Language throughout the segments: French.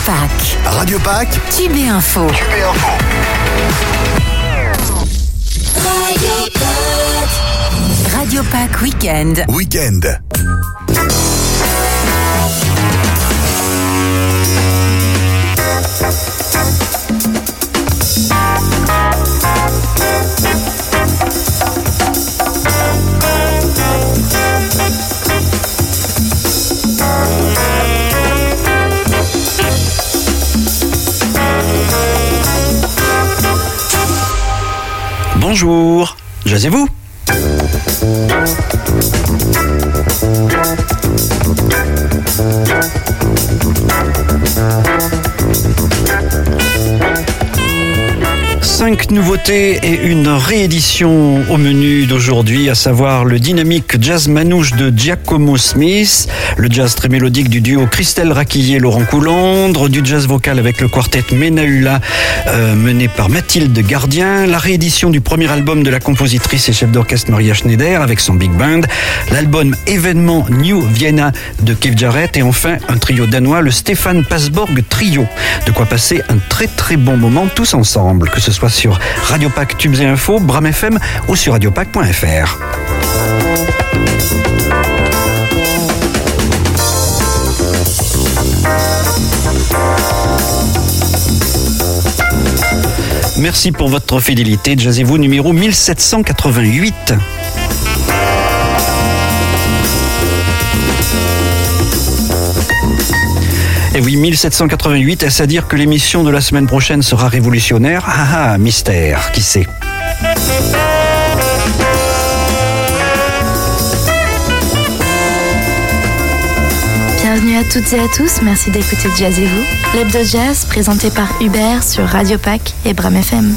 Pâques. Radio Pâques, Tube et Info. Radio Pâques Week-end. Bonjour, jasez-vous. Cinq nouveautés et une réédition au menu d'aujourd'hui, à savoir le dynamique jazz manouche de Giacomo Smith, le jazz très mélodique du duo Christelle Raquillet-Laurent Coulandre, du jazz vocal avec le quartet Menaula mené par Mathilde Gardien, la réédition du premier album de la compositrice et chef d'orchestre Maria Schneider avec son big band, l'album événement New Vienna de Keith Jarrett et enfin un trio danois, le Stéphane Pasborg Trio. De quoi passer un très très bon moment tous ensemble, que ce soit sur Radio Pâques Tubes et Infos, Bram FM ou sur radiopâques.fr. Merci pour votre fidélité. Jazzez-vous numéro 1788. Et oui, 1788, est-ce à dire que l'émission de la semaine prochaine sera révolutionnaire ? Ah ah, mystère, qui sait ? Bienvenue à toutes et à tous, merci d'écouter Jazzez-vous, l'hebdo jazz présenté par Hubert sur Radio Pâques et Bram FM.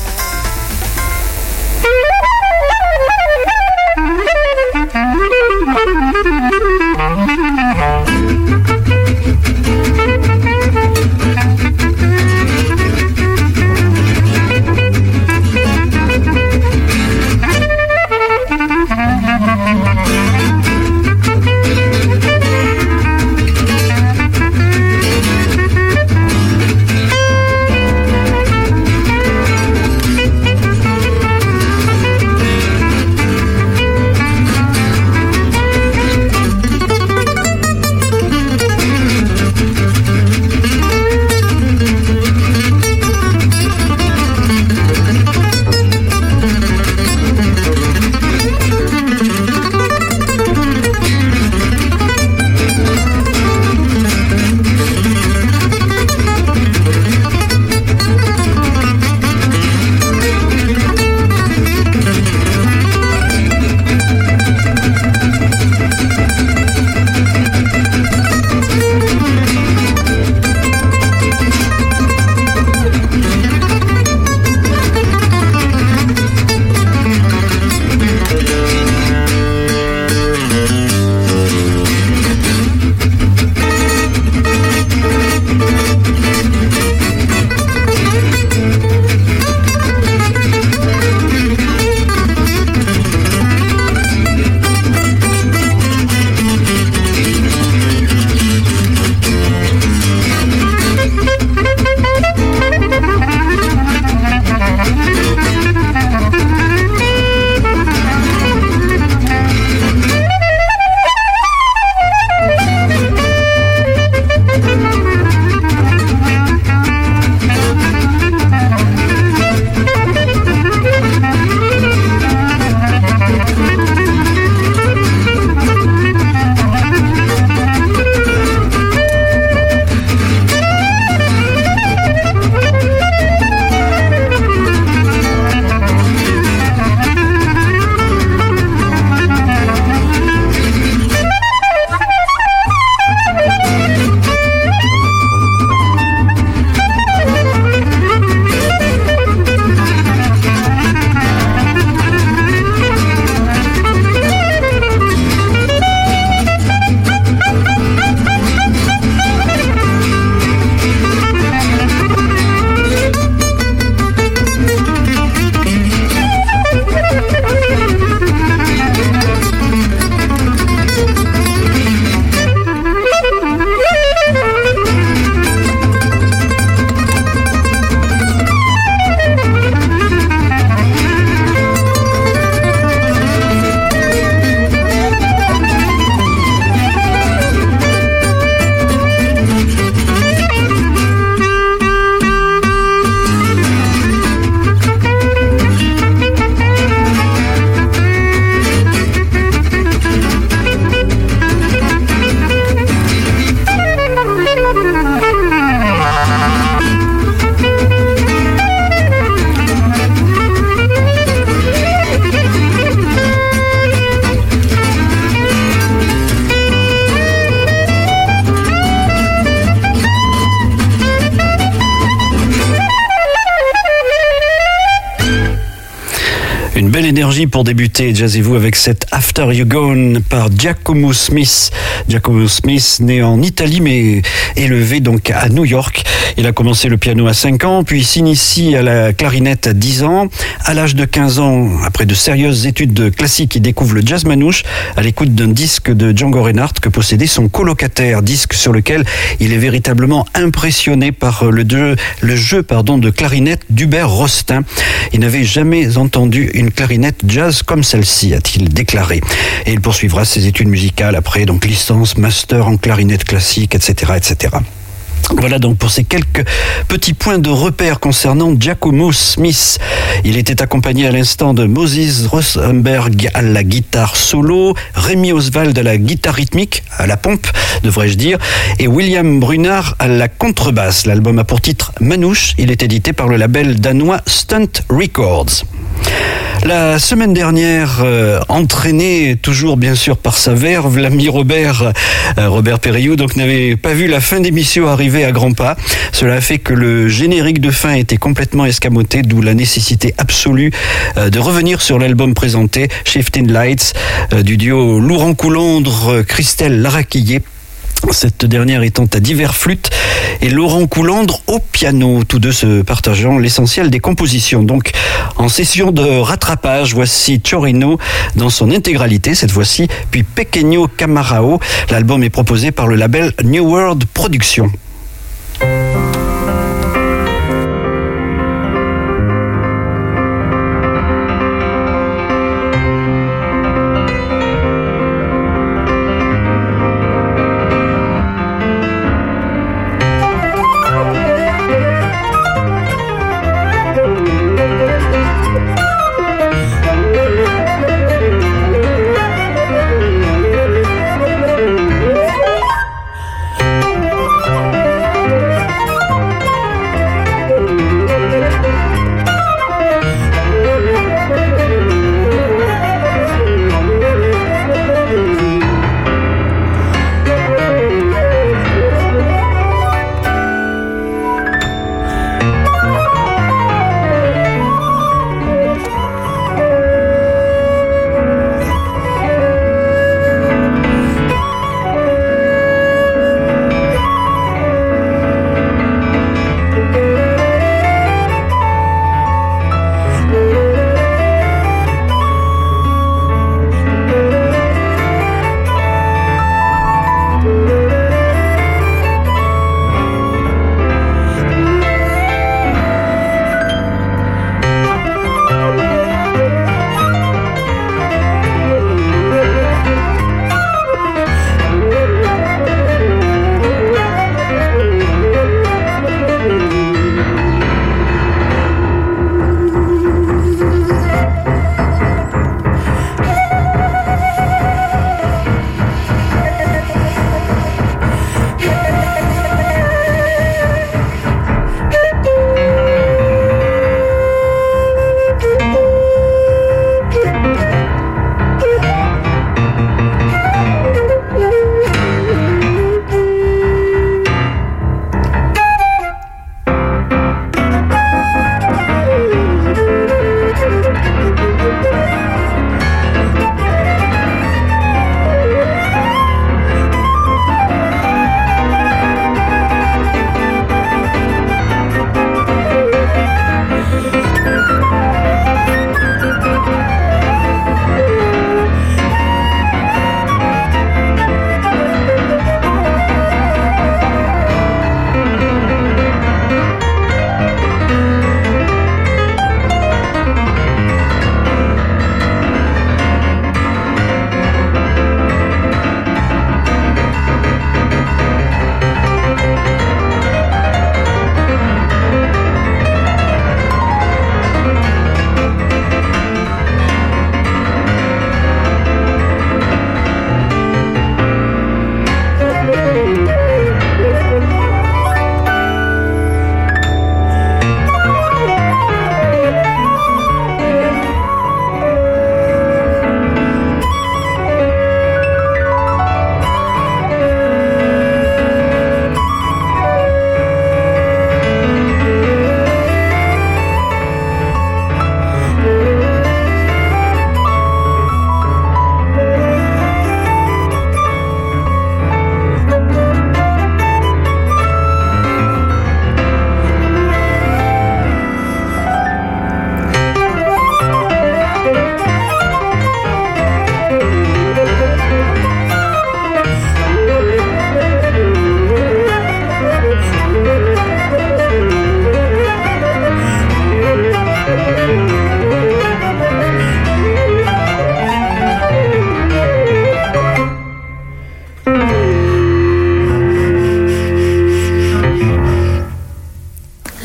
Belle énergie pour débuter, jazzez-vous avec cette After You Gone par Giacomo Smith. Giacomo Smith, né en Italie mais élevé donc à New York. Il a commencé le piano à 5 ans, puis s'initie à la clarinette à 10 ans. À l'âge de 15 ans, après de sérieuses études classiques, il découvre le jazz manouche à l'écoute d'un disque de Django Reinhardt que possédait son colocataire, disque sur lequel il est véritablement impressionné par le jeu de clarinette d'Hubert Rostin. Il n'avait jamais entendu une clarinette jazz comme celle-ci, a-t-il déclaré. Et il poursuivra ses études musicales après, donc licence, master en clarinette classique, etc., etc. Voilà donc pour ces quelques petits points de repère concernant Giacomo Smith. Il était accompagné à l'instant de Moses Rosenberg à la guitare solo, Rémi Oswald à la guitare rythmique, à la pompe devrais-je dire, et William Brunard à la contrebasse. L'album a pour titre Manouche, il est édité par le label danois Stunt Records. La semaine dernière, entraîné toujours bien sûr par sa verve, l'ami Robert Perriou, donc n'avait pas vu la fin d'émission arriver à grands pas. Cela a fait que le générique de fin était complètement escamoté, d'où la nécessité absolue de revenir sur l'album présenté, Shifting Lights, du duo Laurent Coulondre, Christelle Laraquillé. Cette dernière étant à divers flûtes et Laurent Coulondre au piano, tous deux se partageant l'essentiel des compositions. Donc en session de rattrapage, voici Chorino dans son intégralité cette fois-ci, puis Pequeño Camarao. L'album est proposé par le label New World Productions.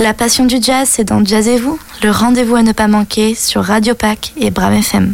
la passion du jazz, c'est dans Jazz et vous, le rendez-vous à ne pas manquer sur Radio Pac et Bram FM.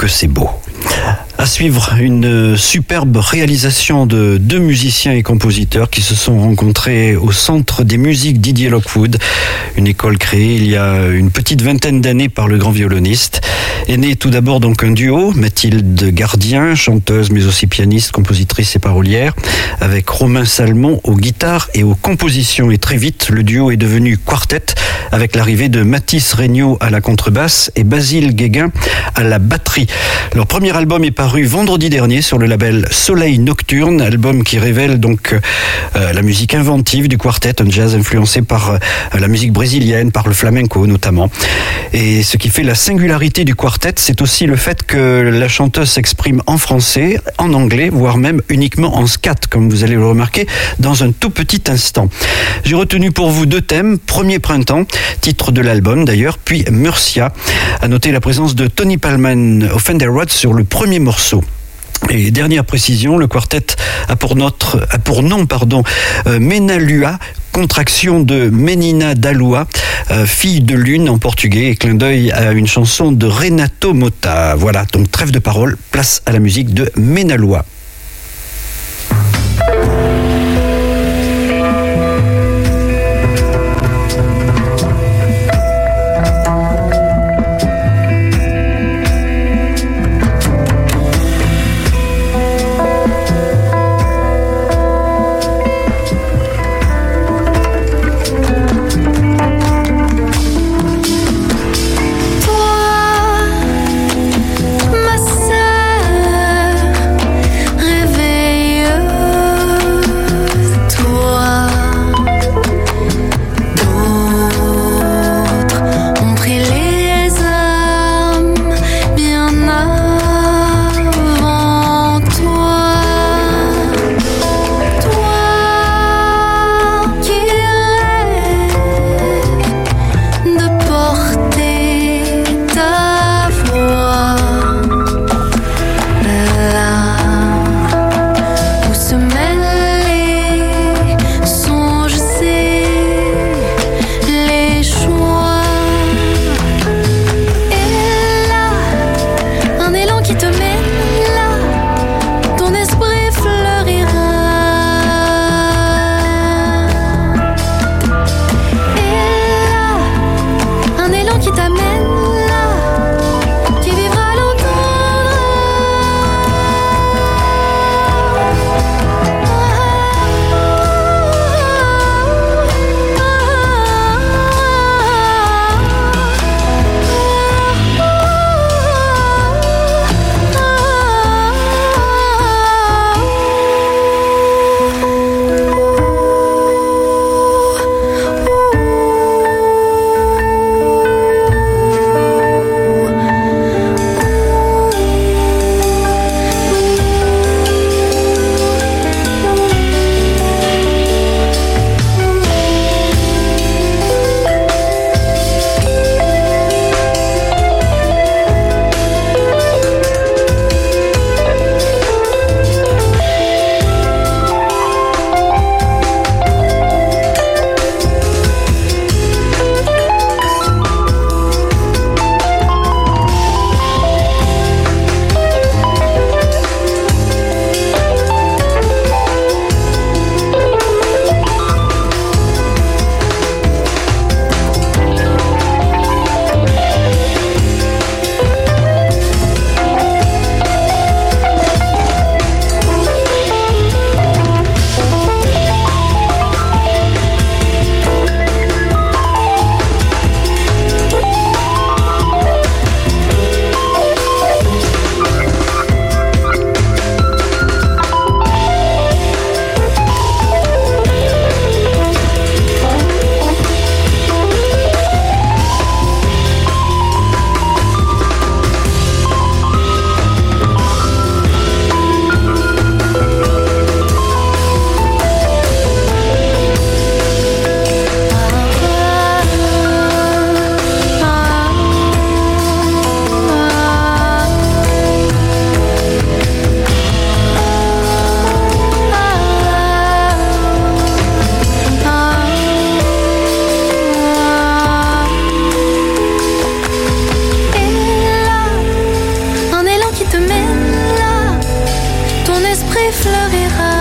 que c'est beau. À suivre, une superbe réalisation de deux musiciens et compositeurs qui se sont rencontrés au Centre des musiques Didier Lockwood, une école créée il y a une petite vingtaine d'années par le grand violoniste. Est né tout d'abord donc un duo, Mathilde Gardien, chanteuse mais aussi pianiste, compositrice et parolière, avec Romain Salmon aux guitares et aux compositions. Et très vite, le duo est devenu quartet avec l'arrivée de Mathis Regnault à la contrebasse et Basile Guéguin à la batterie. Leur premier album est paru vendredi dernier sur le label Soleil Nocturne, album qui révèle donc la musique inventive du quartet, un jazz influencé par la musique brésilienne, par le flamenco notamment. Et ce qui fait la singularité du quartet, c'est aussi le fait que la chanteuse s'exprime en français, en anglais, voire même uniquement en scat, comme vous allez le remarquer dans un tout petit instant. J'ai retenu pour vous deux thèmes. Premier Printemps, titre de l'album d'ailleurs, puis Murcia. À noter la présence de Tony Palman au Fender Rhodes sur le premier morceau. Et dernière précision, le quartet a pour nom, Menalua, contraction de Menina da Lua, fille de lune en portugais, et clin d'œil à une chanson de Renato Motta. Voilà, donc trêve de parole, place à la musique de Menalua. fleurira.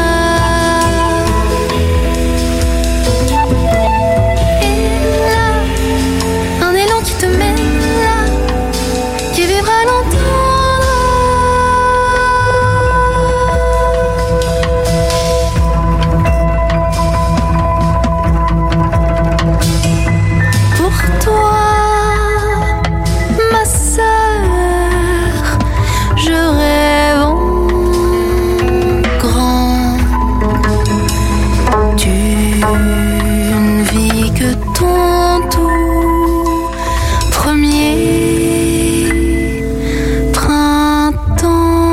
Et là, un élan qui te mène là, qui vivra longtemps. Pour toi, ma sœur, je rêve en grand. Tu ne vis que ton tout premier printemps.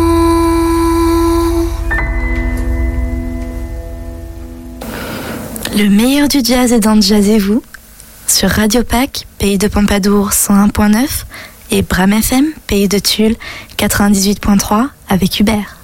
Le meilleur du jazz est dans Jazzez-vous sur Radio Pâques, Pays de Pompadour 101.9 et Bram FM, Pays de Tulle 98.3 avec Hubert.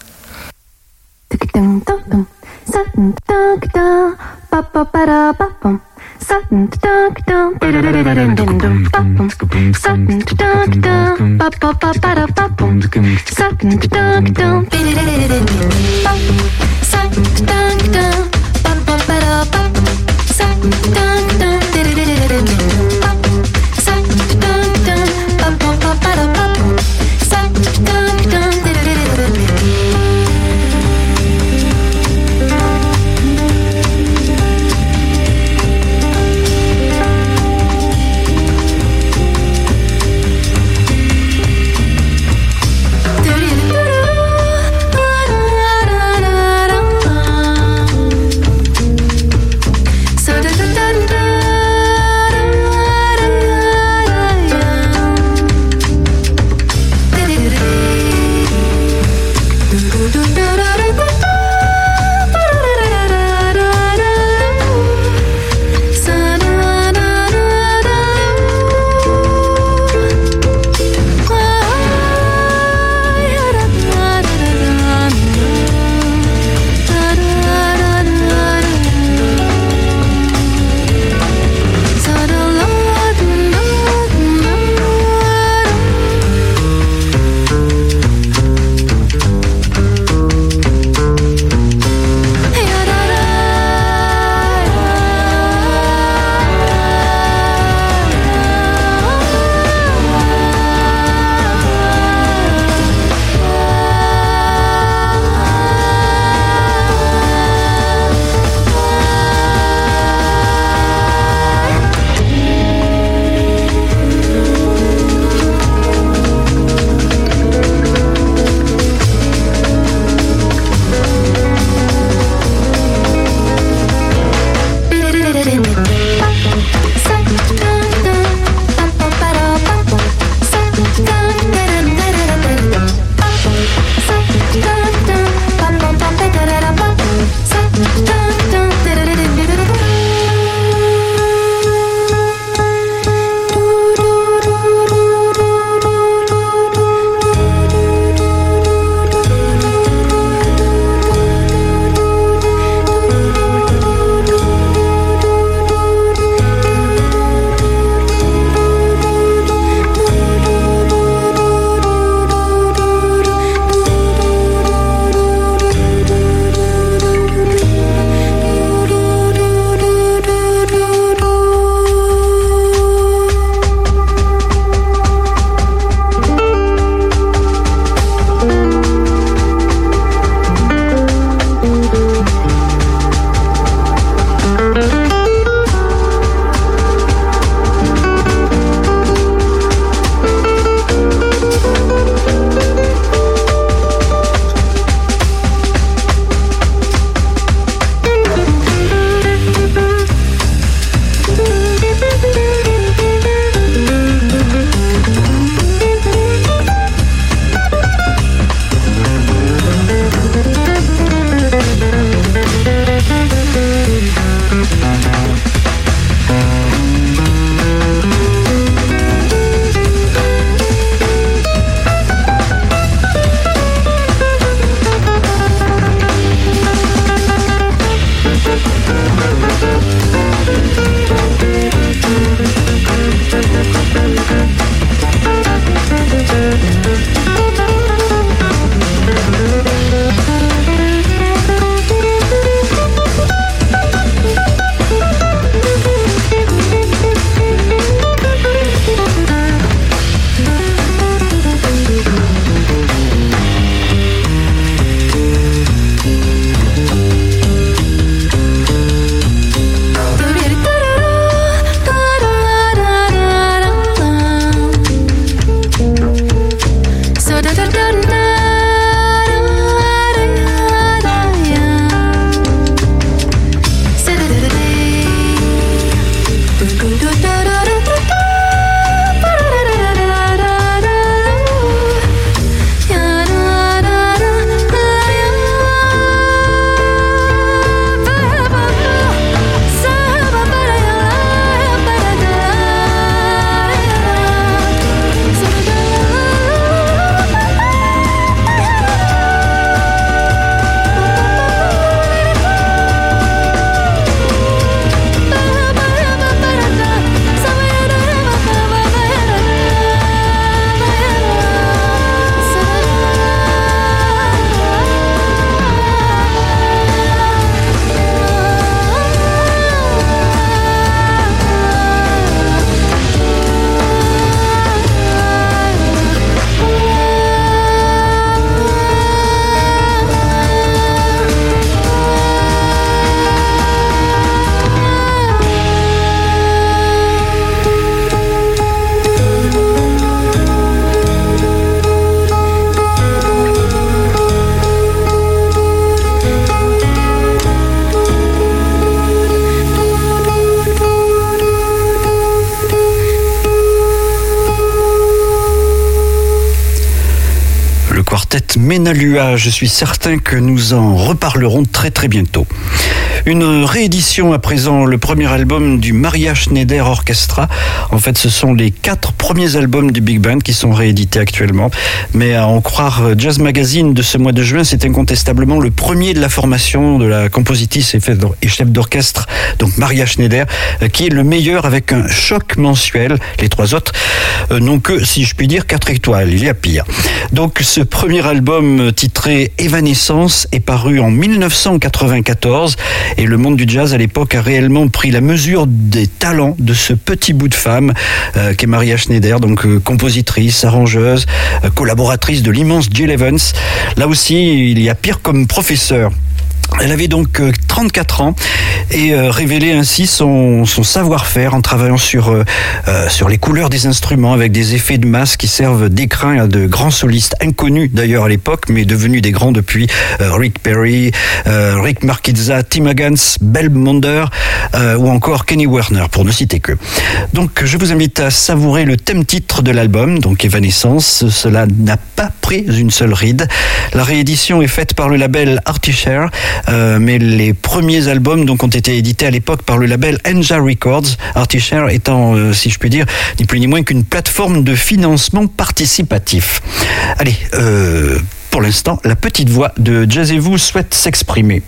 quartet Menalua. Je suis certain que nous en reparlerons très très bientôt. Une réédition à présent, le premier album du Maria Schneider Orchestra. En fait, ce sont les 4 premiers albums du Big Band qui sont réédités actuellement. Mais à en croire Jazz Magazine de ce mois de juin, c'est incontestablement le premier de la formation de la compositrice et chef d'orchestre, donc Maria Schneider, qui est le meilleur avec un choc mensuel. Les 3 autres n'ont que, si je puis dire, 4 étoiles. Il y a pire. Donc ce premier album titré Evanescence est paru en 1994 et le monde du jazz à l'époque a réellement pris la mesure des talents de ce petit bout de femme qu'est Maria Schneider, donc compositrice, arrangeuse, collaboratrice de l'immense Gil Evans. Là aussi, il y a pire comme professeur. Elle avait donc 34 ans et révélait ainsi son savoir-faire en travaillant sur les couleurs des instruments avec des effets de masse qui servent d'écrin à de grands solistes inconnus d'ailleurs à l'époque mais devenus des grands depuis Rick Perry, Rick Marquezza, Tim Hagans, Bell Monder ou encore Kenny Werner pour ne citer que. Donc je vous invite à savourer le thème-titre de l'album, donc Evanescence. Cela n'a pas pris une seule ride. La réédition est faite par le label Artichair. Mais les premiers albums donc ont été édités à l'époque par le label Enja Records, Artichair étant, si je puis dire, ni plus ni moins qu'une plateforme de financement participatif. Allez, pour l'instant, la petite voix de Jazzez-vous souhaite s'exprimer.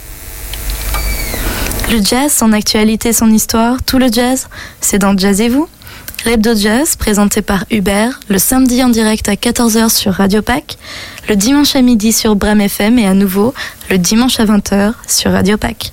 Le jazz, son actualité, son histoire, tout le jazz, c'est dans Jazzez-vous. L'Hebdo Jazz, présenté par Hubert, le samedi en direct à 14h sur Radio Pac, le dimanche à midi sur Bram FM et à nouveau le dimanche à 20h sur Radio Pac.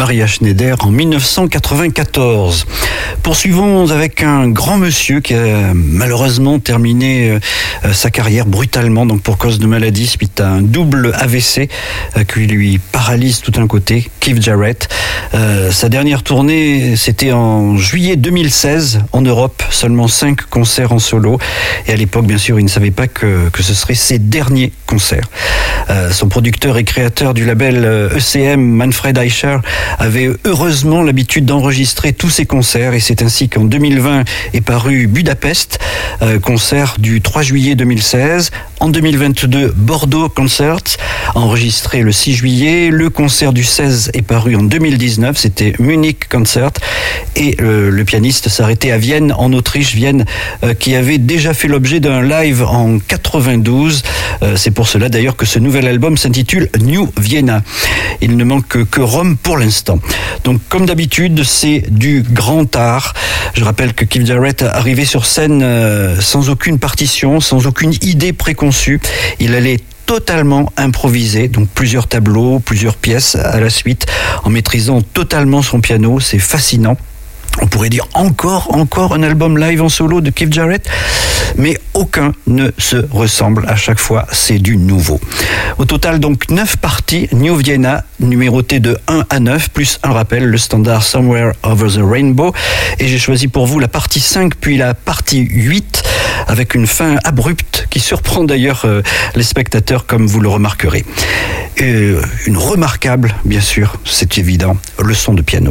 Maria Schneider en 1994. Poursuivons avec un grand monsieur qui a malheureusement terminé sa carrière brutalement, donc pour cause de maladie, suite à un double AVC qui lui paralyse tout un côté, Keith Jarrett. Sa dernière tournée, c'était en juillet 2016 en Europe, seulement 5 concerts en solo. Et à l'époque, bien sûr, il ne savait pas que ce serait ses derniers concerts. Son producteur et créateur du label ECM, Manfred Eicher, avait heureusement l'habitude d'enregistrer tous ses concerts, et c'est ainsi qu'en 2020 est paru Budapest, concert du 3 juillet 2016. En 2022, Bordeaux Concerts, enregistré le 6 juillet. Le concert du 16 est paru en 2019, c'était Munich Concert. Et le pianiste s'arrêtait à Vienne, en Autriche, Vienne, qui avait déjà fait l'objet d'un live en 92. C'est pour cela d'ailleurs que ce nouvel album s'intitule New Vienna. Il ne manque que Rome pour l'instant. Donc comme d'habitude, c'est du grand art. Je rappelle que Keith Jarrett arrivait sur scène sans aucune partition, sans aucune idée préconçue. Il allait totalement improvisé, donc plusieurs tableaux, plusieurs pièces à la suite, en maîtrisant totalement son piano. C'est fascinant. On pourrait dire encore un album live en solo de Keith Jarrett, mais aucun ne se ressemble. À chaque fois, c'est du nouveau. Au total, donc, 9 parties, New Vienna, numérotées de 1 à 9, plus un rappel, le standard Somewhere Over the Rainbow. Et j'ai choisi pour vous la partie 5, puis la partie 8, avec une fin abrupte qui surprend d'ailleurs les spectateurs, comme vous le remarquerez. Une remarquable, bien sûr, c'est évident, leçon de piano.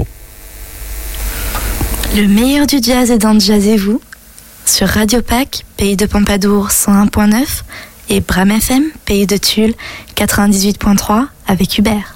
Le meilleur du jazz est dans Jazzez-vous sur Radio Pâques, Pays de Pompadour 101.9 et Bram FM, Pays de Tulle 98.3 avec Hubert.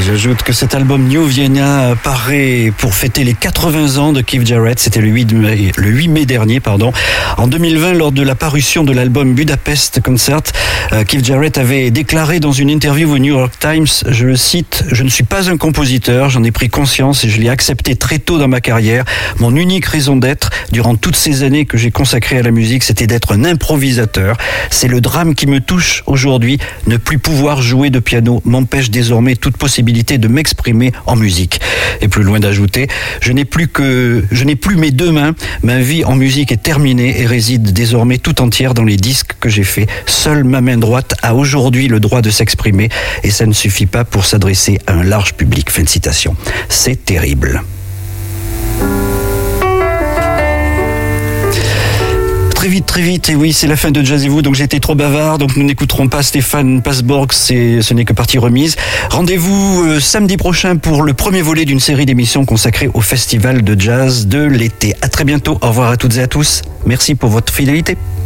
J'ajoute que cet album New Vienna paraît pour fêter les 80 ans de Keith Jarrett. C'était le 8 mai dernier. En 2020, lors de la parution de l'album Budapest Concert, Keith Jarrett avait déclaré dans une interview au New York Times, je le cite, « Je ne suis pas un compositeur, j'en ai pris conscience et je l'ai accepté très tôt dans ma carrière. Mon unique raison d'être, durant toutes ces années que j'ai consacrées à la musique, c'était d'être un improvisateur. C'est le drame qui me touche aujourd'hui. Ne plus pouvoir jouer de piano m'empêche désormais toute possibilité de m'exprimer en musique. » Et plus loin d'ajouter, je n'ai plus mes deux mains. Ma vie en musique est terminée et réside désormais tout entière dans les disques que j'ai faits. Seule ma main droite a aujourd'hui le droit de s'exprimer et ça ne suffit pas pour s'adresser à un large public. Fin de citation. C'est terrible. Très vite, et oui, c'est la fin de Jazz et vous, donc j'ai été trop bavard, donc nous n'écouterons pas Stéphane Passborg, ce n'est que partie remise. Rendez-vous samedi prochain pour le premier volet d'une série d'émissions consacrée au festival de jazz de l'été. À très bientôt, au revoir à toutes et à tous, merci pour votre fidélité.